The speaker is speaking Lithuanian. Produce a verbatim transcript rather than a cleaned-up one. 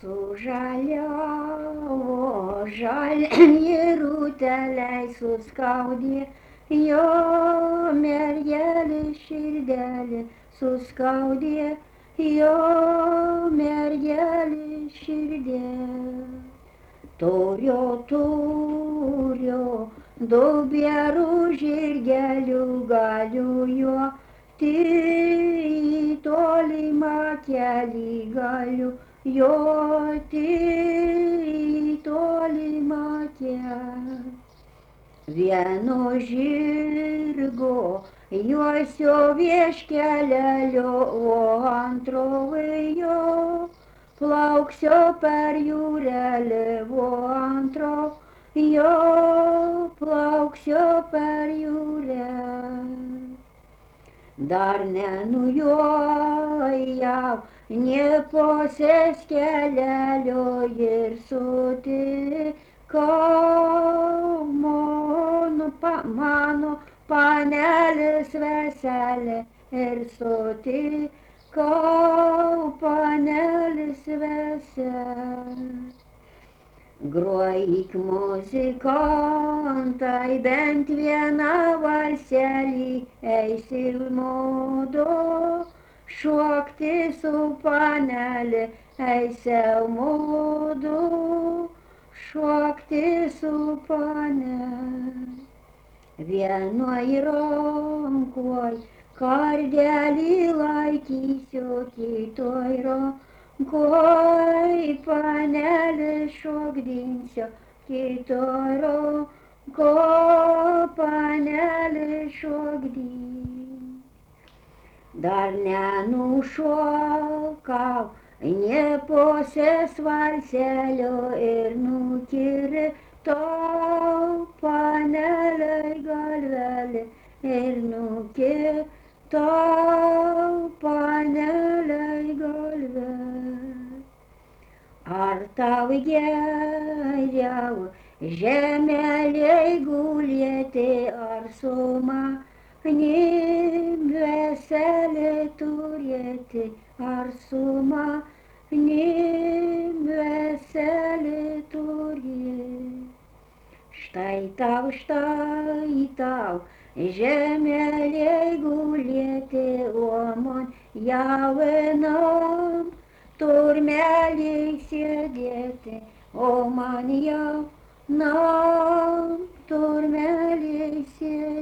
Sužaliavo žaliai ruteliai suskaudė, jo mergelė širdelė suskaudė, jo mergelė širdelė. Turio, turio, daug gerų žirgelių galiu jo, į tolimą kelią galiu joti, į tolimą kelią. Vieno žirgo juosio vieškelelio, o antrojo plauksio per jūrelį, o antro jo plauksio per jūrelį. Dar nenujojau neposes kelelio ir sutikau mano, pa, mano panelės veselę ir sutikau panelės veselę. Grojik muzikantai bent vieną valselį, eisim modo šokti su panelė, eisim modo šokti su panelė. Vienoj rankoj kardelį laikysiu, kitoj rankoj panelį šokdinsiu, kitoj rankoj panelį šokdinsiu. Dar nenušokau neposes valselio ir nukirtau panelei galvelį ir nukirtau panelei galvelį. Ar tau geriau žemelėj gulėti, ar su manim veselį turėti, ar su manim veselį turėti? Štai tau, štai tau žemelėj gulėti, o man jaunam turmelį sėdėti, o man jaunam turmelį sėdėti.